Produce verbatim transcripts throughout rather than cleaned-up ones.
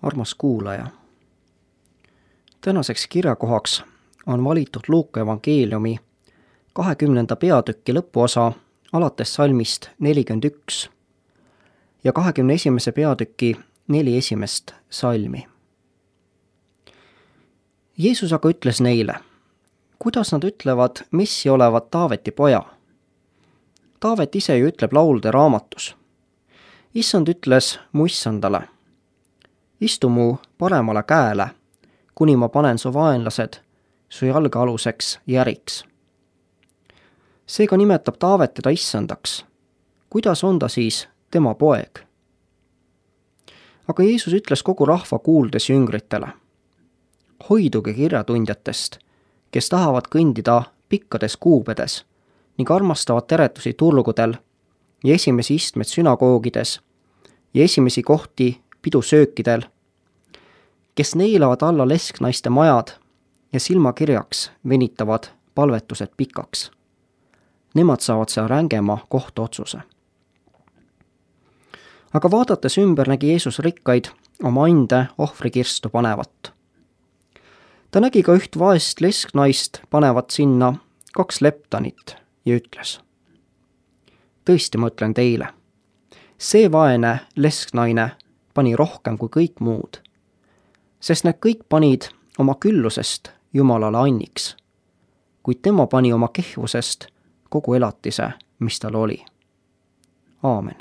Armas kuulaja! Tänaseks kirjakohaks on valitud Luuka evangeeliumi kahekümnenda peatüki lõpuosa alates salmist nelikümmend üks ja kahekümne esimese peatüki neli esimest salmi. Jeesus aga ütles neile, kuidas nad ütlevad Messi olevat Taaveti poja. Taavet ise ju ütleb laulude raamatus. Issand ütles mu issandale, istu mu paremale käele, kuni ma panen su vaenlased su jalgealuseks järiks. Seega nimetab Taavet teda issandaks. Kuidas on ta siis tema poeg? Aga Jeesus ütles kogu rahva kuuldes jüngritele, hoiduge kirjatundjatest, kes tahavad kõndida pikkades kuubedes ning armastavad teretusi turgudel ja esimesi istmed sünagoogides ja esimesi kohti pidusöökidel, kes neilavad alla lesknaiste majad ja silmakirjaks venitavad palvetused pikaks. Nemad saavad seal rängema kohtuotsuse. Aga vaadates ümber nägi Jeesus rikkaid oma ande ohvrikirstu panevat. Ta nägi ka üht vaest lesknaist panevat sinna kaks leptanit ja ütles, tõesti ma ütlen teile, see vaene lesknaine pani rohkem kui kõik muud, sest need kõik panid oma küllusest Jumalale anniks, kuid tema pani oma kehvusest kogu elatise, mis tal oli. Aamen.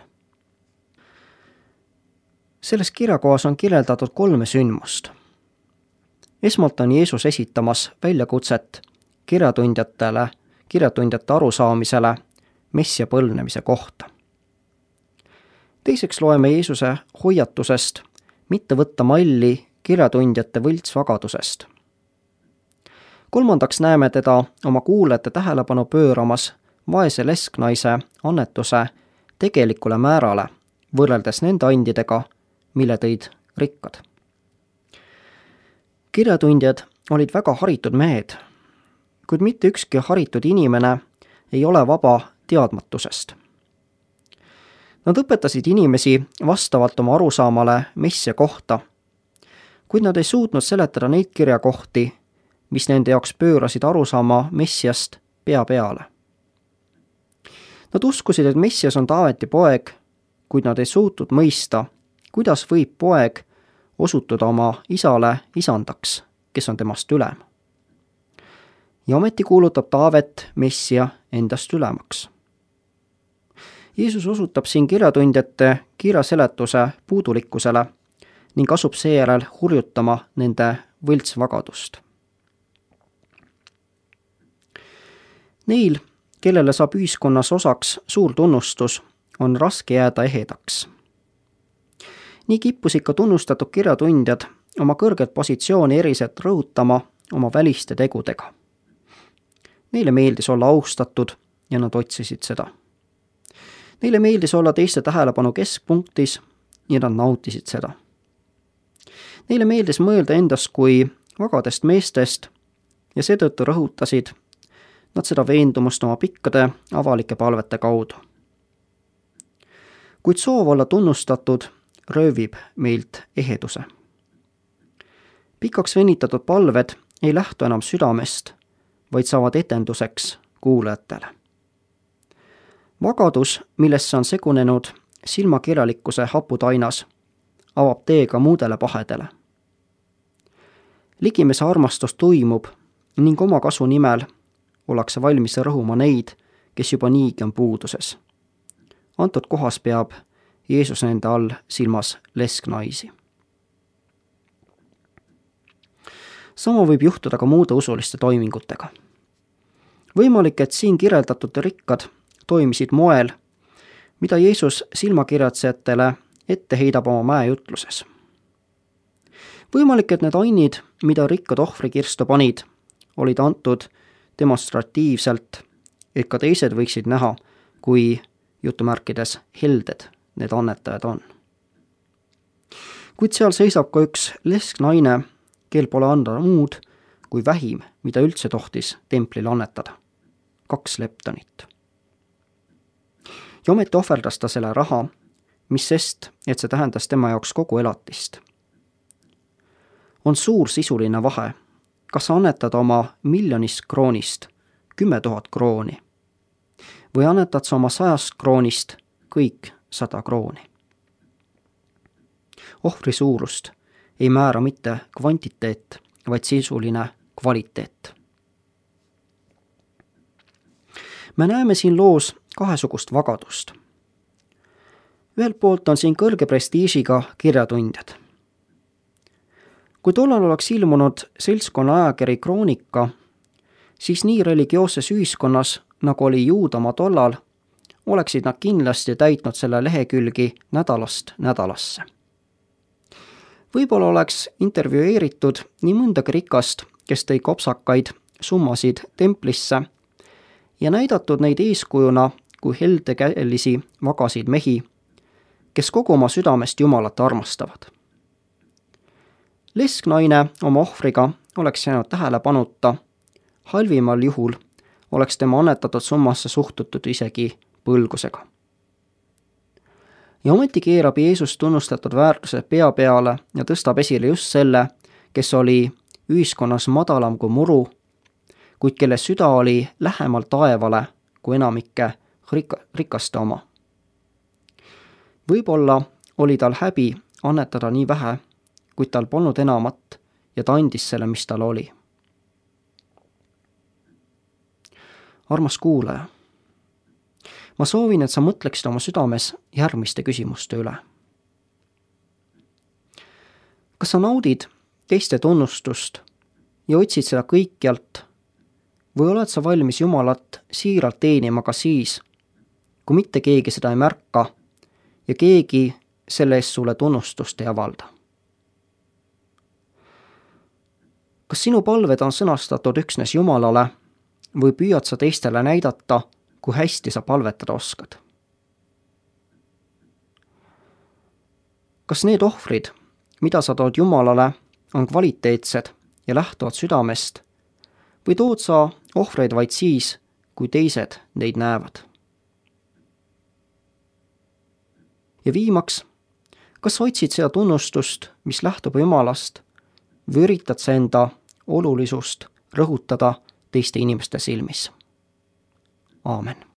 Selles kirjakohas on kirjeldatud kolme sündmust. Esmalt on Jeesus esitamas väljakutset kirjatundjatele, kirjatundjate arusaamisele Messia põlvnemise kohta. Teiseks loeme Jeesuse hoiatusest mitte võtta malli kirjatundjate võltsvagadusest. Kolmandaks näeme teda oma kuulajate tähelepanu pööramas vaese lesknaise annetuse tegelikule määrale, võrreldes nende andidega, mille tõid rikkad. Kirjatundjad olid väga haritud mehed, kuid mitte ükski haritud inimene ei ole vaba teadmatusest. Nad õpetasid inimesi vastavalt oma arusaamale Messia kohta, kuid nad ei suutnud seletada neid kirjakohti, mis nende jaoks pöörasid arusaama Messiast pea peale. Nad uskusid, et Messias on Taaveti poeg, kuid nad ei suutnud mõista, kuidas võib poeg osutuda oma isale isandaks, kes on temast ülem. Ja ometi kuulutab Taavet Messia endast ülemaks. Jeesus osutab siin kirjatundjate kirjaseletuse puudulikkusele ning asub seejärel hurjutama nende võltsvagadust. Neil, kellele saab ühiskonnas osaks suur tunnustus, on raske jääda ehedaks. Nii kippusid ka tunnustatud kirjatundjad oma kõrget positsiooni eriselt rõhutama oma väliste tegudega. Neile meeldis olla austatud ja nad otsisid seda. Neile meeldis olla teiste tähelepanu keskpunktis ja nad nautisid seda. Neile meeldis mõelda endast kui vagadest meestest ja seetõttu rõhutasid nad seda veendumust oma pikkade avalike palvete kaudu. Kuid soov olla tunnustatud röövib meilt eheduse. Pikaks venitatud palved ei lähtu enam südamest, vaid saavad etenduseks kuulajatele. Vagadus, millesse on segunenud silmakirjalikkuse haputainas, avab tee ka muudele pahedele. Ligimese armastus tuimub ning oma kasu nimel ollakse valmis rõhuma neid, kes juba niigi on puuduses. Antud kohas peab Jeesus nende all silmas lesknaisi. Sama võib juhtuda ka muude usuliste toimingutega. Võimalik, et siin kirjeldatud rikkad toimisid moel, mida Jeesus silmakirjatsejatele ette heidab oma mäejutluses. Võimalik, et need annid, mida rikkad ohvrikirstu panid, olid antud demonstratiivselt, et ka teised võiksid näha, kui jutumärkides helded need annetajad on. Kuid seal seisab ka üks lesknaine, kel pole anda muud kui vähim, mida üldse tohtis templile annetada. Kaks leptanit. Ja ometi ohverdas ta selle raha, mis sest, et see tähendas tema jaoks kogu elatist. on suur sisuline vahe, kas sa annetad oma miljonist kroonist kümme tuhat krooni või annetad sa oma sajast kroonist kõik sada krooni. Ohvri suurust ei määra mitte kvantiteet, vaid sisuline kvaliteet. Me näeme siin loos kahesugust vagadust. Ühelt poolt on siin kõrge prestiižiga kirjatundjad. Kui tollal oleks ilmunud seltskonna ajakiri Kroonika, siis nii religioosses ühiskonnas, nagu oli Juudamaa tollal, oleksid nad kindlasti täitnud selle lehekülgi nädalast nädalasse. Võib-olla oleks intervjueeritud nii mõndagi rikast, kes tõi kopsakaid summasid templisse ja näidatud neid eeskujuna kui heldekäelisi vagasid mehi, kes kogu oma südamest Jumalat armastavad. Lesknaine oma ohvriga oleks jäänud tähelepanuta, halvimal juhul oleks tema annetatud summasse suhtutud isegi põlgusega. Ja ometi keerab Jeesus tunnustatud väärtuse pea peale ja tõstab esile just selle, kes oli ühiskonnas madalam kui muru, kuid kelle süda oli lähemal taevale kui enamike rika- rikaste oma. Võib-olla oli tal häbi annetada nii vähe, kuid tal polnud enamat ja ta andis selle, mis tal oli. Armas kuulaja, ma soovin, et sa mõtleksid oma südames järgmiste küsimuste üle. Kas sa naudid teiste tunnustust ja otsid seda kõikjalt või oled sa valmis Jumalat siiralt teenima ka siis, kui mitte keegi seda ei märka ja keegi selle eest sulle tunnustust ei avalda? Kas sinu palved on sõnastatud üksnes Jumalale või püüad sa teistele näidata, kui hästi sa palvetada oskad? Kas need ohvrid, mida sa tood Jumalale, on kvaliteetsed ja lähtuvad südamest või tood sa ohvreid vaid siis, kui teised neid näevad? Ja viimaks, kas sa otsid seda tunnustust, mis lähtub Jumalast, või üritad sa enda olulisust rõhutada teiste inimeste silmis? Aamen.